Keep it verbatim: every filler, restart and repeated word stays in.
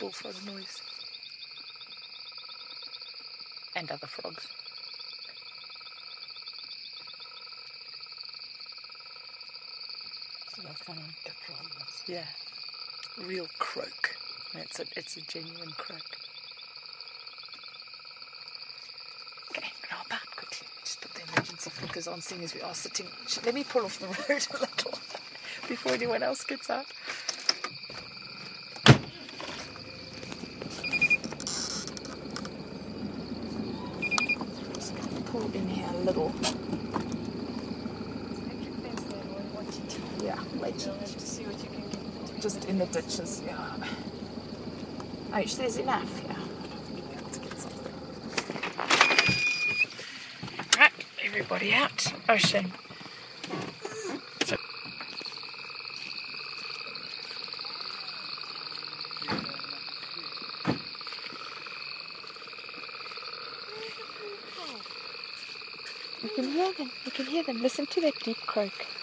bullfrog noise. And other frogs. So that's kind of different. Yeah. Real croak. It's a, it's a genuine croak. Okay, now back quickly. Just put the emergency flickers on, seeing as we are sitting. Let me pull off the road a little before anyone else gets out. Just going to pull in here a little. Yeah, wait till to see what you can get. just in the ditches, yeah. Oh, there's enough, yeah. Be able to get something. Right, everybody out. Oh, shame. So you can hear them. You can hear them. Listen to that deep croak.